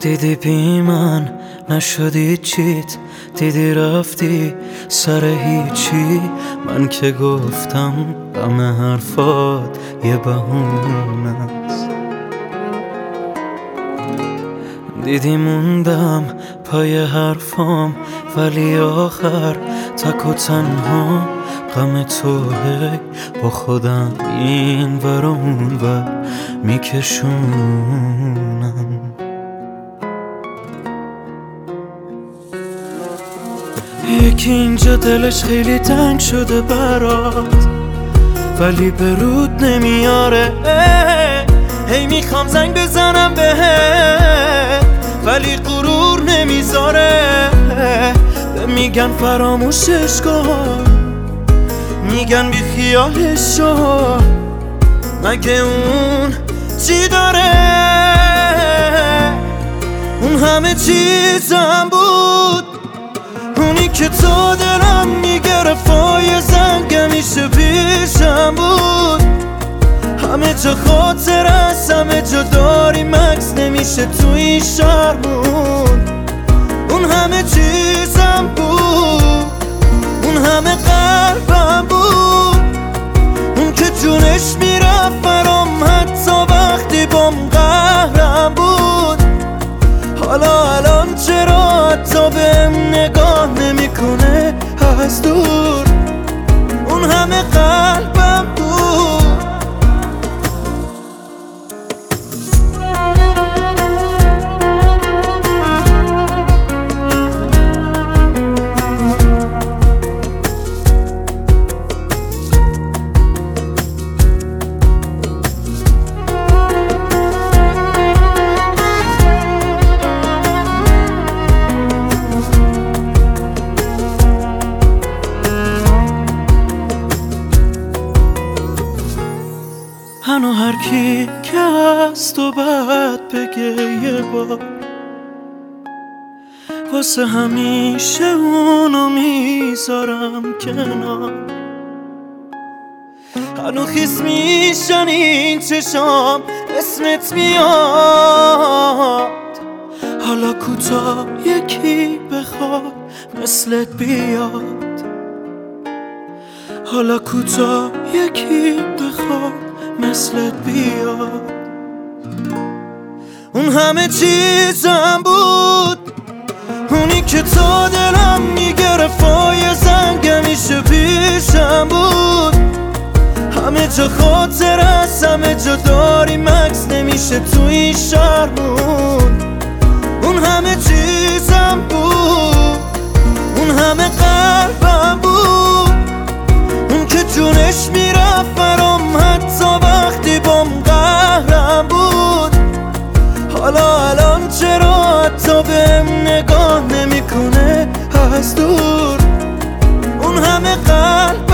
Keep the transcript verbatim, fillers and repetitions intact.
دیدی بی من نشدی چیت، دیدی رفتی سر هیچی. من که گفتم غم حرفات یه بهونه است. دیدی موندم پای حرفام، ولی آخر تک و تنها غم توه. با خودم این ور و اون ور میکشونم. یکی اینجا دلش خیلی تنگ شده برات، ولی به رود نمیاره. هی میخوام زنگ بزنم بهت، ولی غرور نمیذاره. میگن فراموشش کن، میگن بی خیالش شو. مگه اون چی داره؟ اون همه چیزم بود، اونی که تو دلم میگرفت و یه زنگ همیشه پیشم بود. همه جا خاطر است، همه جا داری مکس نمیشه تو این شهرمون. اون همه چیزم بود، اون همه قلبم بود، اون که جونش میرفت برام حتی وقتی بام قهرم بود. حالا الان چرا حتی بهم نگاه نمیکنه از دور؟ اون همه قلبم بود. هنو هر کی که از تو بد بگه یه بار، واسه همیشه اونو میذارم کنار. هنو خیس میشن این چشام، اسمت میاد. حالا کوتا یکی بخواد مثلت بیاد. حالا کوتا یکی بخواد مثلت بیاد. اون همه چیزم بود، اونی که تو دلم میگرفت و یه زنگ همیشه پیشم بود. همه جا خاطر است، همه جا داری مکس نمیشه تو این شهرمون. اون همه چیزم بود، اون همه قلبم بود، اون که جونش میرفت برام حتی وقتی بام قهرم بود. حالا الان چرا حتی بهم نگاه نمیکنه از دور؟ اون همه قلب